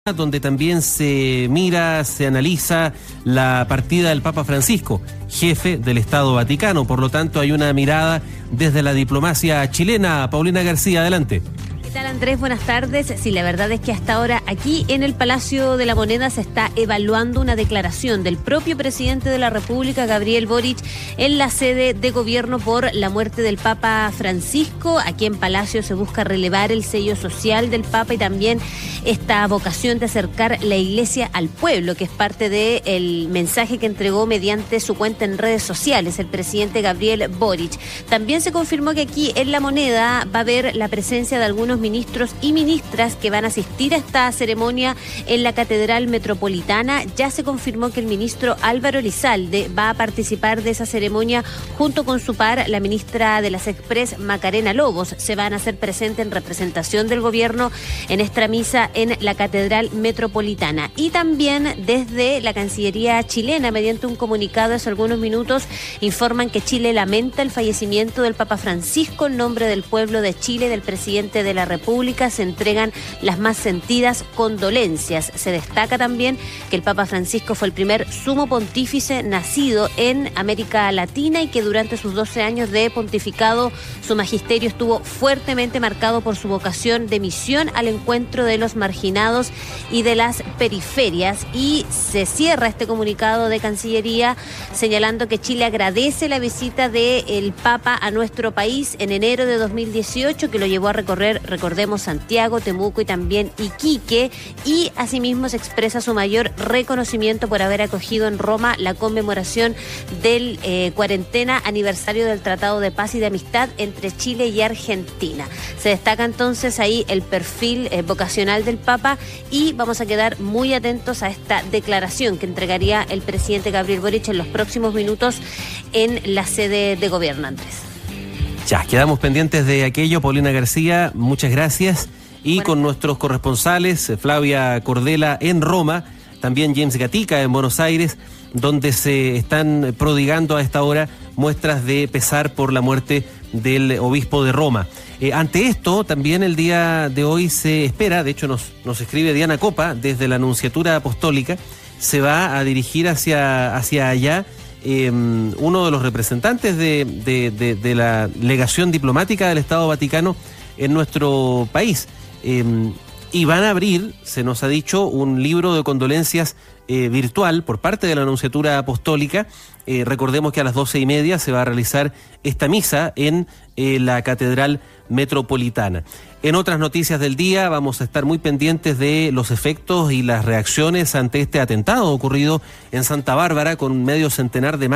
donde también se mira, se analiza la partida del Papa Francisco, jefe del Estado Vaticano. Por lo tanto, hay una mirada desde la diplomacia chilena. Paulina García, adelante. ¿Qué tal, Andrés? Buenas tardes. Sí, la verdad es que hasta ahora aquí en el Palacio de la Moneda se está evaluando una declaración del propio presidente de la República, Gabriel Boric, en la sede de gobierno por la muerte del Papa Francisco. Aquí en Palacio se busca relevar el sello social del Papa y también esta vocación de acercar la Iglesia al pueblo, que es parte del mensaje que entregó mediante su cuenta en redes sociales el presidente Gabriel Boric. También se confirmó que aquí en la Moneda va a haber la presencia de algunos ministros y ministras que van a asistir a esta ceremonia en la Catedral Metropolitana. Ya se confirmó que el ministro Álvaro Elizalde va a participar de esa ceremonia junto con su par, la ministra de las Express, Macarena Lobos. Se van a hacer presentes en representación del gobierno en esta misa en la Catedral Metropolitana. Y también desde la Cancillería chilena, mediante un comunicado hace algunos minutos, informan que Chile lamenta el fallecimiento del Papa Francisco. En nombre del pueblo de Chile, del presidente de la República, se entregan las más sentidas condolencias. Se destaca también que el Papa Francisco fue el primer sumo pontífice nacido en América Latina y que durante sus 12 años de pontificado su magisterio estuvo fuertemente marcado por su vocación de misión al encuentro de los marginados y de las periferias. Y se cierra este comunicado de Cancillería señalando que Chile agradece la visita del Papa a nuestro país en enero de 2018, que lo llevó a recorrer, recordemos, Santiago, Temuco y también Iquique, y asimismo se expresa su mayor reconocimiento por haber acogido en Roma la conmemoración del 40º aniversario del Tratado de Paz y de Amistad entre Chile y Argentina. Se destaca entonces ahí el perfil vocacional del Papa y vamos a quedar muy atentos a esta declaración que entregaría el presidente Gabriel Boric en los próximos minutos en la sede de gobierno, Andrés. Ya, quedamos pendientes de aquello. Paulina García, muchas gracias. Y con nuestros corresponsales, Flavia Cordela en Roma, también James Gatica en Buenos Aires, donde se están prodigando a esta hora muestras de pesar por la muerte del obispo de Roma. Ante esto, también el día de hoy se espera, de hecho nos escribe Diana Copa desde la Nunciatura Apostólica, se va a dirigir hacia allá uno de los representantes de la legación diplomática del Estado Vaticano en nuestro país. Y van a abrir, se nos ha dicho, un libro de condolencias virtual por parte de la Nunciatura Apostólica. Recordemos que a las 12:30 se va a realizar esta misa en la Catedral Metropolitana. En otras noticias del día vamos a estar muy pendientes de los efectos y las reacciones ante este atentado ocurrido en Santa Bárbara con medio centenar de